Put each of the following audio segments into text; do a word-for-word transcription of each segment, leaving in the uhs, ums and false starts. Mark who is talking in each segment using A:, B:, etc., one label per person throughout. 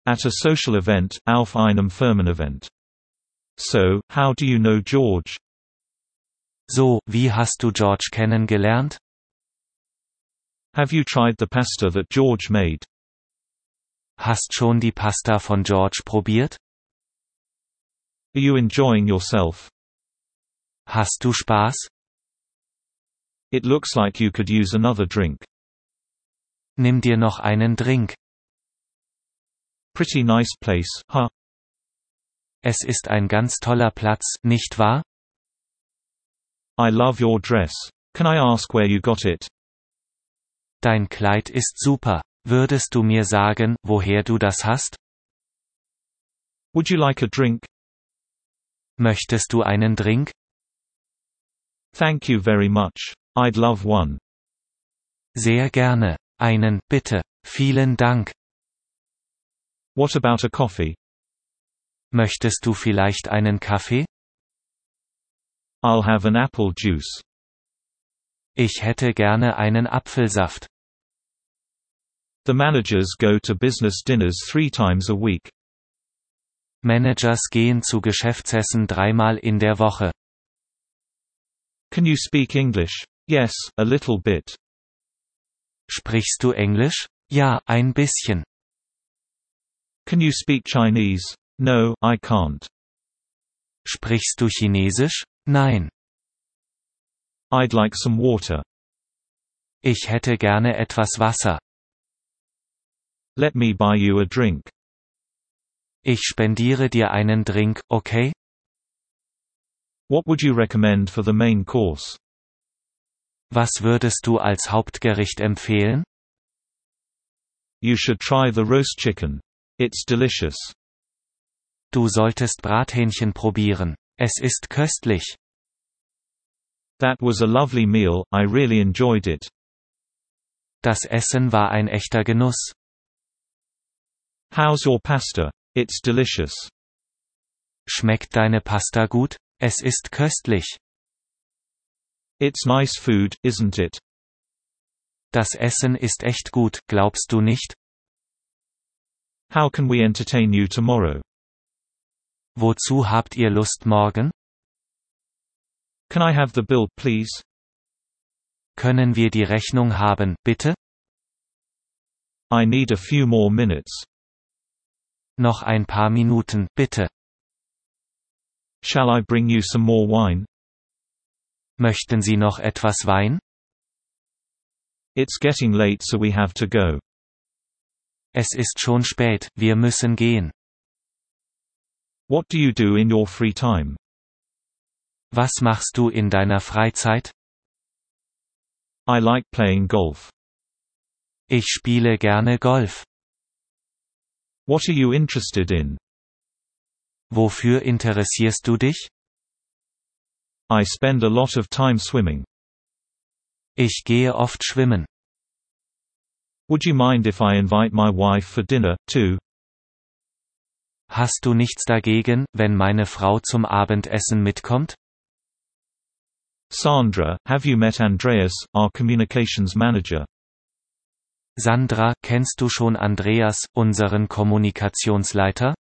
A: At a social event, auf einem Firmenevent. So, how do you know George?
B: So, wie hast du George kennengelernt?
A: Have you tried the pasta that George made?
B: Hast schon die Pasta von George probiert?
A: Are you enjoying yourself?
B: Hast du Spaß?
A: It looks like you could use another drink.
B: Nimm dir noch einen Drink.
A: Pretty nice place, huh?
B: Es ist ein ganz toller Platz, nicht wahr?
A: I love your dress. Can I ask where you got it?
B: Dein Kleid ist super. Würdest du mir sagen, woher du das hast?
A: Would you like a drink?
B: Möchtest du einen Drink?
A: Thank you very much. I'd love one.
B: Sehr gerne. Einen, bitte. Vielen Dank.
A: What about a coffee?
B: Möchtest du vielleicht einen Kaffee?
A: I'll have an apple juice.
B: Ich hätte gerne einen Apfelsaft.
A: The managers go to business dinners three times a week.
B: Managers gehen zu Geschäftsessen dreimal in der Woche.
A: Can you speak English? Yes, a little bit.
B: Sprichst du Englisch? Ja, ein bisschen.
A: Can you speak Chinese? No, I can't.
B: Sprichst du Chinesisch? Nein.
A: I'd like some water.
B: Ich hätte gerne etwas Wasser.
A: Let me buy you a drink.
B: Ich spendiere dir einen Drink, okay?
A: What would you recommend for the main course?
B: Was würdest du als Hauptgericht empfehlen?
A: You should try the roast chicken. It's delicious.
B: Du solltest Brathähnchen probieren. Es ist köstlich.
A: That was a lovely meal, I really enjoyed it.
B: Das Essen war ein echter Genuss.
A: How's your pasta? It's delicious.
B: Schmeckt deine Pasta gut? Es ist köstlich.
A: It's nice food, isn't it?
B: Das Essen ist echt gut, glaubst du nicht?
A: How can we entertain you tomorrow?
B: Wozu habt ihr Lust morgen?
A: Can I have the bill, please?
B: Können wir die Rechnung haben, bitte?
A: I need a few more minutes.
B: Noch ein paar Minuten, bitte.
A: Shall I bring you some more wine?
B: Möchten Sie noch etwas Wein?
A: It's getting late, so we have to go.
B: Es ist schon spät, wir müssen gehen.
A: What do you do in your free time?
B: Was machst du in deiner Freizeit?
A: I like playing golf.
B: Ich spiele gerne Golf.
A: What are you interested in?
B: Wofür interessierst du dich?
A: I spend a lot of time swimming.
B: Ich gehe oft schwimmen.
A: Would you mind if I invite my wife for dinner, too?
B: Hast du nichts dagegen, wenn meine Frau zum Abendessen mitkommt?
A: Sandra, have you met Andreas, our communications manager?
B: Sandra, kennst du schon Andreas, unseren Kommunikationsleiter?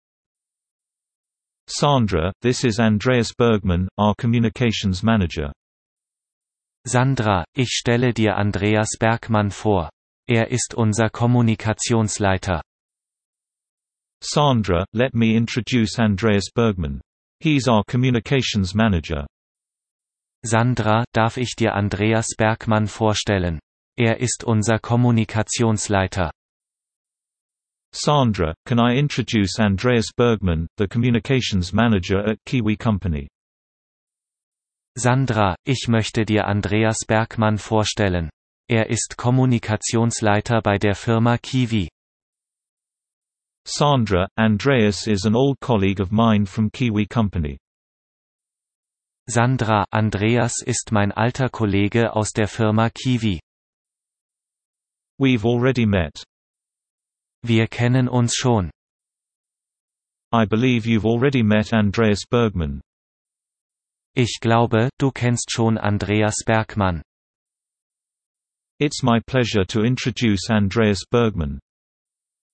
A: Sandra, this is Andreas Bergman, our communications manager.
B: Sandra, ich stelle dir Andreas Bergmann vor. Er ist unser Kommunikationsleiter.
A: Sandra, let me introduce Andreas Bergman. He's our communications manager.
B: Sandra, darf ich dir Andreas Bergmann vorstellen? Er ist unser Kommunikationsleiter.
A: Sandra, can I introduce Andreas Bergman, the communications manager at Kiwi Company?
B: Sandra, ich möchte dir Andreas Bergmann vorstellen. Er ist Kommunikationsleiter bei der Firma Kiwi.
A: Sandra, Andreas is an old colleague of mine from Kiwi Company.
B: Sandra, Andreas ist mein alter Kollege aus der Firma Kiwi.
A: We've already met.
B: Wir kennen uns schon.
A: I believe you've already met Andreas Bergman.
B: Ich glaube, du kennst schon Andreas Bergmann.
A: It's my pleasure to introduce Andreas Bergman.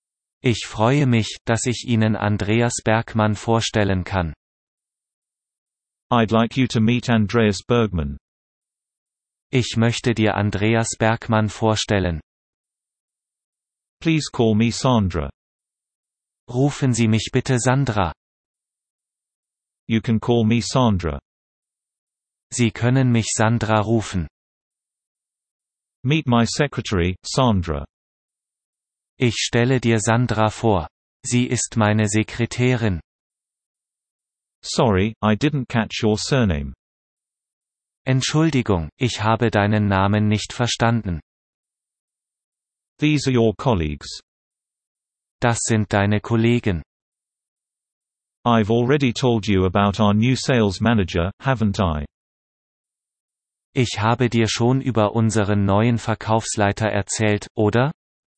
B: Ich freue mich, dass ich Ihnen Andreas Bergmann vorstellen kann.
A: I'd like you to meet Andreas Bergman.
B: Ich möchte dir Andreas Bergmann vorstellen.
A: Please call me Sandra.
B: Rufen Sie mich bitte Sandra.
A: You can call me Sandra.
B: Sie können mich Sandra rufen.
A: Meet my secretary, Sandra.
B: Ich stelle dir Sandra vor. Sie ist meine Sekretärin.
A: Sorry, I didn't catch your surname.
B: Entschuldigung, ich habe deinen Namen nicht verstanden.
A: These are your colleagues.
B: Das sind deine Kollegen.
A: I've already told you about our new sales manager, haven't I?
B: Ich habe dir schon über unseren neuen Verkaufsleiter erzählt, oder?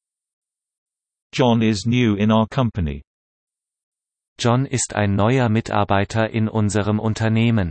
A: John is new in our company.
B: John ist ein neuer Mitarbeiter in unserem Unternehmen.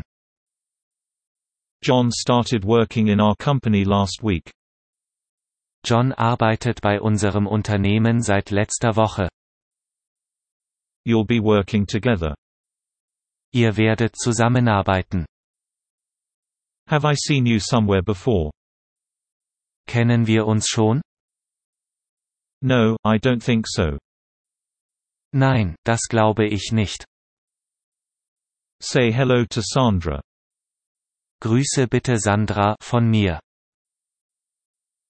A: John started working in our company last week.
B: John arbeitet bei unserem Unternehmen seit letzter Woche.
A: You'll be working together.
B: Ihr werdet zusammenarbeiten.
A: Have I seen you somewhere before?
B: Kennen wir uns schon?
A: No, I don't think so.
B: Nein, das glaube ich nicht.
A: Say hello to Sandra.
B: Grüße bitte Sandra von mir.